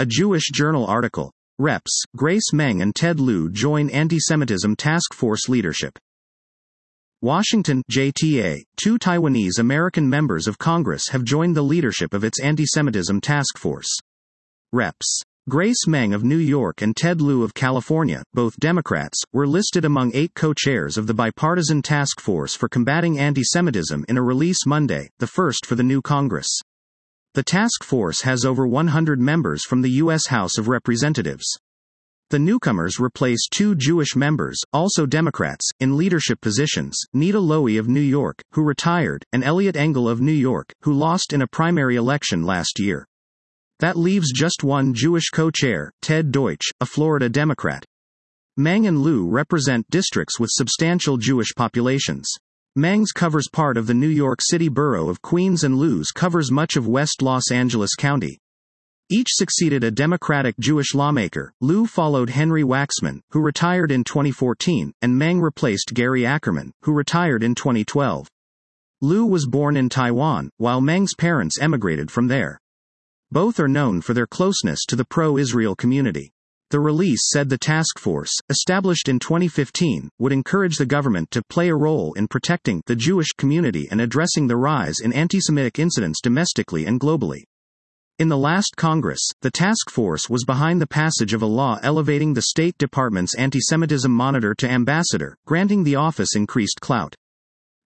a Jewish Journal article. Reps. Grace Meng and Ted Lieu join Anti-Semitism Task Force leadership. Washington, JTA. 2 Taiwanese American members of Congress have joined the leadership of its Anti-Semitism Task Force. Reps. Grace Meng of New York and Ted Lieu of California, both Democrats, were listed among 8 co-chairs of the Bipartisan Task Force for Combating Anti-Semitism in a release Monday, the first for the new Congress. The task force has over 100 members from the U.S. House of Representatives. The newcomers replace 2 Jewish members, also Democrats, in leadership positions, Nita Lowey of New York, who retired, and Eliot Engel of New York, who lost in a primary election last year. That leaves just one Jewish co-chair, Ted Deutsch, a Florida Democrat. Meng and Lieu represent districts with substantial Jewish populations. Meng's covers part of the New York City borough of Queens and Lieu's covers much of West Los Angeles County. Each succeeded a Democratic Jewish lawmaker. Lieu followed Henry Waxman, who retired in 2014, and Meng replaced Gary Ackerman, who retired in 2012. Lieu was born in Taiwan, while Meng's parents emigrated from there. Both are known for their closeness to the pro-Israel community. The release said the task force, established in 2015, would encourage the government to play a role in protecting the Jewish community and addressing the rise in anti-Semitic incidents domestically and globally. In the last Congress, the task force was behind the passage of a law elevating the State Department's anti-Semitism monitor to ambassador, granting the office increased clout.